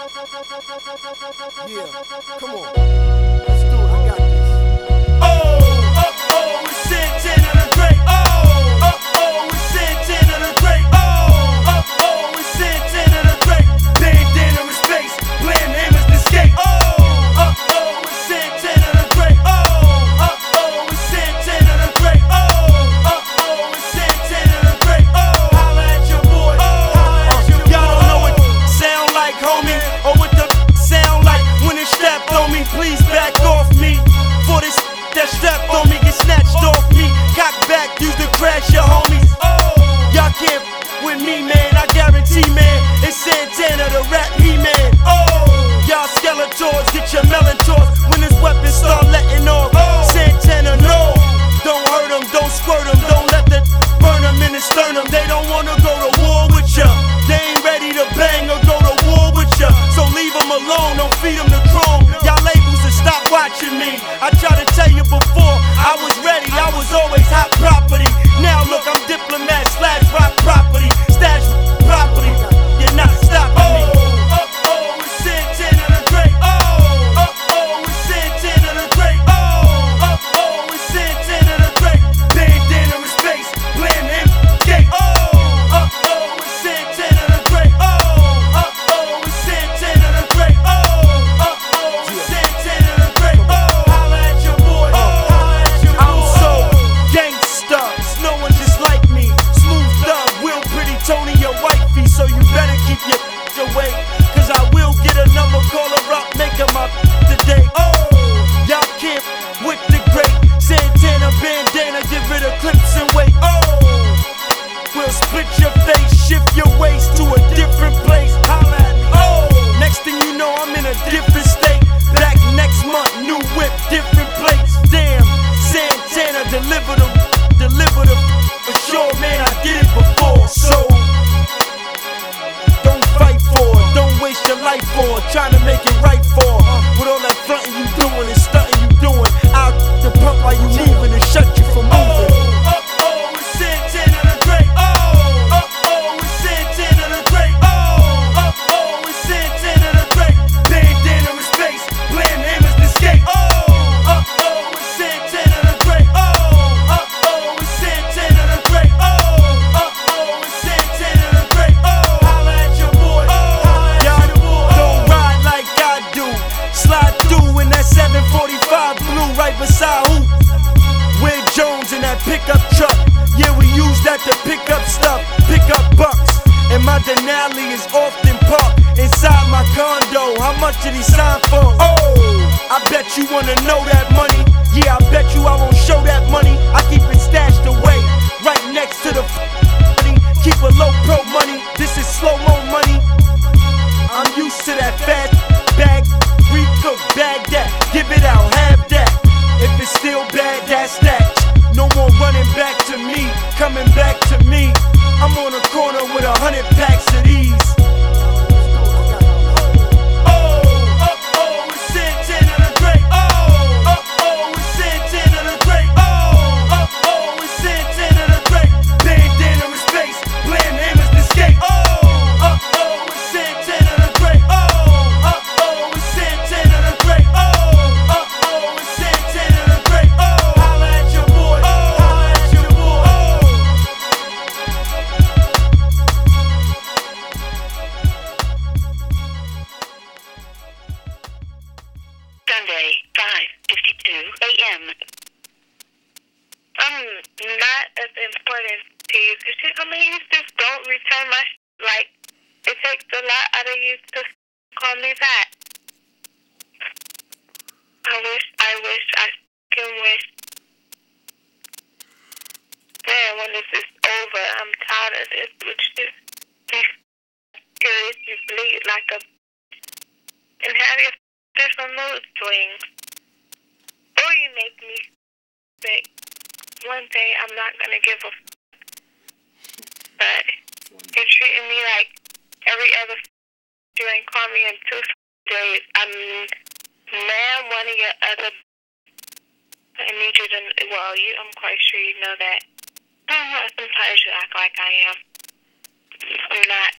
Yeah, come on. Let's do it. I got this. Oh, it's Santana the Great. Oh, it's Santana the Great. Oh, it's Santana the Great. Bandana in space, blam hammers to skate. Oh, it's Santana the Great. Oh, it's Santana the Great. Oh, it's Santana the Great. Holla at your boy. Y'all don't know what sound like, homie, or what the sound like when it stepped on me. Please back off me. For this that stepped on me get snatched off me. Cock back, use the crash your homies. Y'all can't with me, man. I guarantee, man. It's Santana the rap He-Man. Y'all Skeletors, get your melon tossed when this weapon start letting off. Santana, no. Don't hurt them, don't squirt them, don't let that burn them in the sternum. They don't wanna go to war with ya. They ain't ready to bang or go to war with ya. So leave them alone, don't feed them the chrome. Y'all labels to stop watching me. I tried to tell you before, I was ready, I was always hot property. Now look, I'm diplomat slash rock property. Stash property, you're not stopping me. It's Santana the Great. It's Santana the Great. It's Santana the Great. Bandana in space, blam him, gate. It's Santana the Great. It's Santana the Great. It's Santana the Great. Holla at your boy. I'm so gangsta, no one just like me. Smooth thug, Will Pretty Tony, your wifey. So you better keep your away, cause I will get a number, call her up, make him up today. Y'all can't with the great Santana bandana, get rid of clips and weight. We'll split your face, shift your waist to a different place. Holla at me. Next thing you know, I'm in a different state. Back next month, new whip, different plates. Damn, Santana, deliver the for sure, man, I did it before. So don't fight for it, don't waste your life for it, trying to make it right for it. With all that frontin' you doing and stuntin' you doing, out the pump while you moving and shut you from moving. It's Santana the Great. It's Santana the Great. It's Santana the Great. Bandana in space, blam hammers to skate. It's Santana the Great. It's Santana the Great. It's Santana the Great. Holla at your boy. Y'all don't ride like I do. Slide through in that 745 blue right beside who? Will Jones in that pickup truck. Yeah, we use that to pick up stuff, pick up bucks. And my Denali is often parked inside my condo. How much did he sign for? I bet you wanna know that money. Yeah, I bet you I won't show that money. I keep it stashed away, right next to the money. Keep a low pro money. This is slow-mo money. I'm used to that fat bag, recook, bag that, give it out, have that. If it's still bad, that's that. No more running back to me, coming back to me. I'm on a corner with 100 packs of these. It's Santana the Great. It's Santana the Great. It's Santana the Great. Bandana in space, blam hammers to skate. It's Santana the Great. It's Santana the Great. It's Santana the Great. Holla at your boy. Holla at your boy. Sunday, 5:52 a.m. I'm not as important to you. You just don't return my like, it takes a lot out of you to call me back. I wish, I can wish. Man, when this is over, I'm tired of this. Which just curious, you bleed like a and have your different mood swings. Or you make me sick. One day I'm not gonna give a but you're treating me like every other you ain't called me in 2 days. Man, one of your other I need you to I'm quite sure you know that. Sometimes you act like I am. I'm not.